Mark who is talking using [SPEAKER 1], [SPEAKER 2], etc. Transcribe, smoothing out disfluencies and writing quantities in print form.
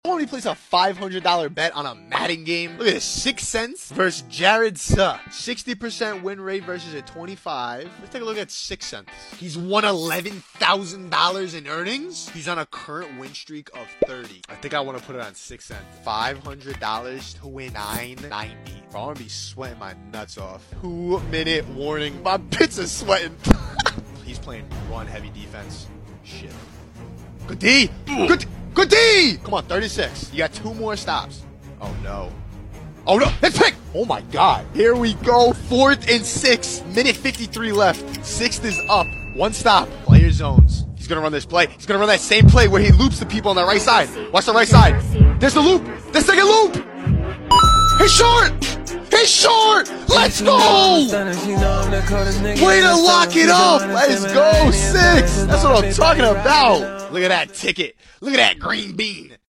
[SPEAKER 1] Only place a $500 bet on a Madden game. Look at this, 6 cents versus Jared Suh. 60% win rate versus a 25. Let's take a look at 6 cents. He's won $11,000 in earnings. He's on a current win streak of 30. I think I want to put it on 6 cents. $500 to win $9.90. Bro, I'm gonna be sweating my nuts off. 2-minute warning. My bits are sweating. He's playing run heavy defense. Shit. Good D. Good D! Come on, 36. You got 2 more stops. Oh, no. Oh, no. It's pick! Oh, my God. Here we go. 4th and 6. Minute 53 left. 6th is up. 1 stop. Player zones. He's going to run this play. He's going to run that same play where he loops the people on the right side. Watch the right side. There's the loop. The second loop. He's short. He's short. Let's go. Way to lock it up. Let's go. 6. That's what I'm talking about. Look at that ticket. Look at that green bean.